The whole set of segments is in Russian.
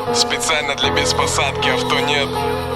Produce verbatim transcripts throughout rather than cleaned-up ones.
Специально для без посадки авто нет.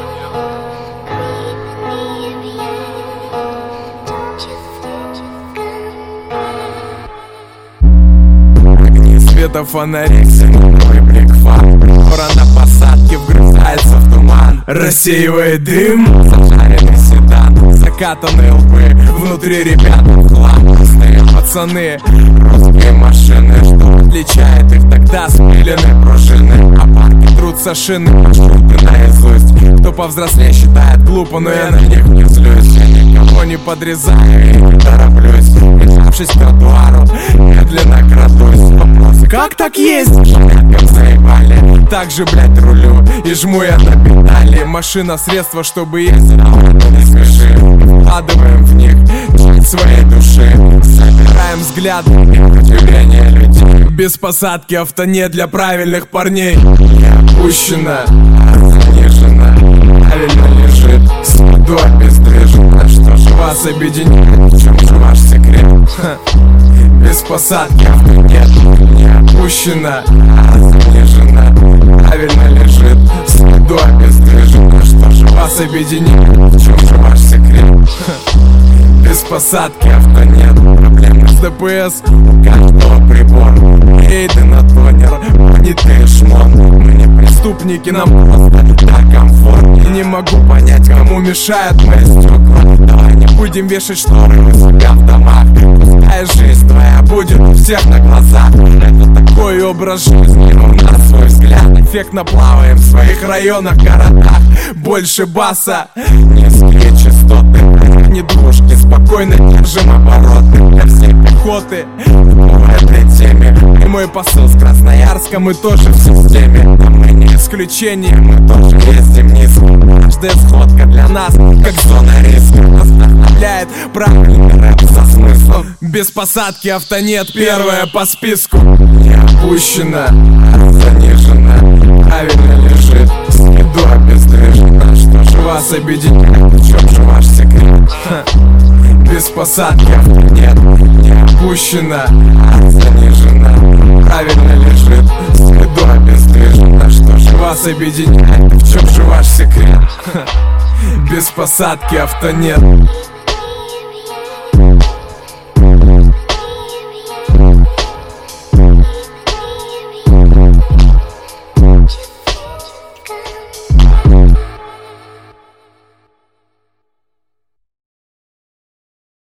Огни света фонарей, новый блик фар. Скоро на посадке вгрызается в туман. Рассеивает дым, зажаренный седан. Закатанные лбы, внутри ребят в хлам. Простые пацаны, русские машины. Что отличает их тогда? Спилены пружины, а парни трутся шины, маршруты наизусть. Кто повзрослее считает глупо, но я на них не злюсь. Я никого не подрезаю и не тороплюсь. Прижавшись к тротуару, медленно крадусь. Вопросы: как так ездишь? Как заебали. Так же, блять, рулю и жму я на педали. Машина — средство, чтобы ездить, не спеши. Вкладываем в них часть своей души. Собираем взгляды и удивление людей. Без посадки авто не для правильных парней. Не опущена, а занижена, правильно лежит, седой обездвижена. Что же вас объединяет? В чем же ваш секрет? Ха. Без посадки авто нет. Не опущена, а занижена, правильно лежит, седой обездвижена. Что же вас объединяет? В чем же ваш секрет? Ха. Без посадки авто нет. Проблемы с ДПС у каждого прибор. Рейды на тонер, монеты и шмон. Мы не преступники, нам просто так комфортно. И не могу понять, кому мешают мои стекла. Давай не будем вешать шторы у себя в домах. Пустая жизнь твоя будет у всех на глазах. Это такой образ жизни, у нас свой взгляд. Эффектно плаваем в своих районах, городах. Больше баса, низкие частоты, не двушки, спокойно держим обороты для всей пехоты в этой теме. И мой посыл с Красноярска: мы тоже в системе. Да мы не исключение, мы тоже ездим низко. Каждая сходка для нас как зона риска. Нас вдохновляет правильный рэп со смыслом. Без посадки авто нет, первое по списку. Не опущена, а занижена, правильно лежит, седой обездвижена. Что же вас объединяет? В чем же ваш секрет? Ха. Без посадки авто нет. Не опущена, а занижена, правильно лежит, седой обездвижена. Что же вас объединяет? В чем же ваш секрет? Ха. Без посадки авто нет.